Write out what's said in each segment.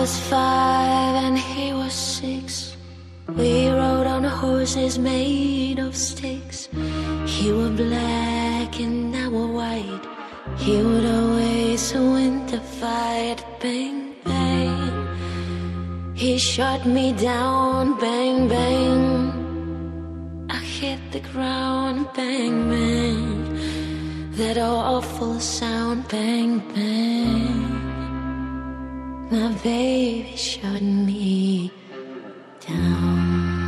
was 5 and he was 6. We rode on horses made of sticks. He were black and I were white. He would always win the fight. Bang, bang. He shot me down. Bang, bang. I hit the ground. Bang, bang. That awful sound. Bang, bang. My baby shot me down.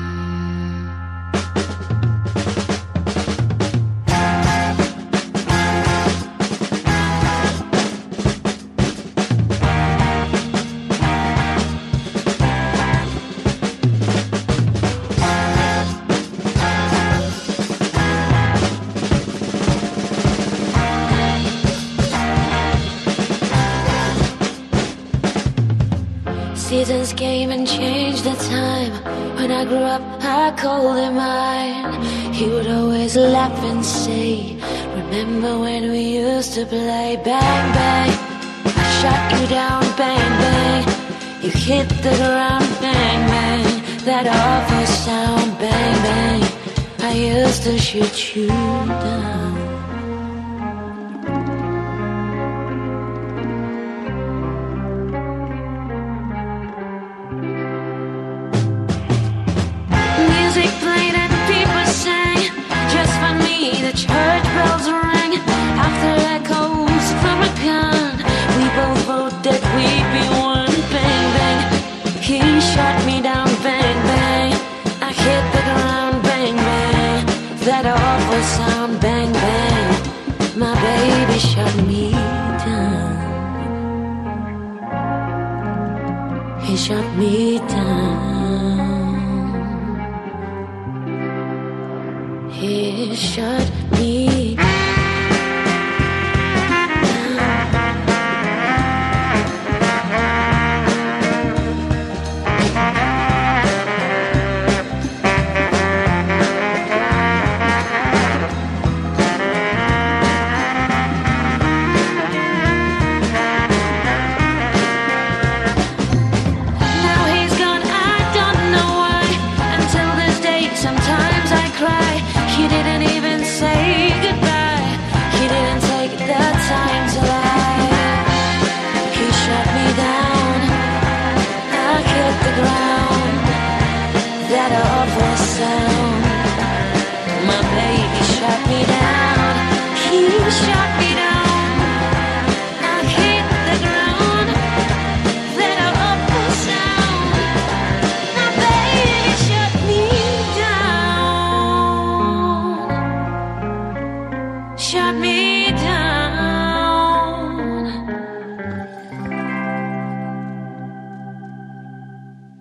Seasons came and changed the time. When I grew up, I called him mine. He would always laugh and say, remember when we used to play? Bang, bang, I shot you down. Bang, bang, you hit the ground. Bang, bang, that awful sound. Bang, bang, I used to shoot you down. Church bells rang after echoes from a gun. We both wrote that we'd be one. Bang, bang, he shot me down. Bang, bang, I hit the ground. Bang, bang, that awful sound. Bang, bang, my baby shot me down. He shot me down. He shot me down. Now he's gone, I don't know why. Until this day, sometimes I cry. He didn't even say goodbye. He didn't take the time to lie. He shut me down. I hit the ground. That awful sound. My baby shut me down. He shut me down. I hit the ground. That awful sound. My baby shut me down. Shut me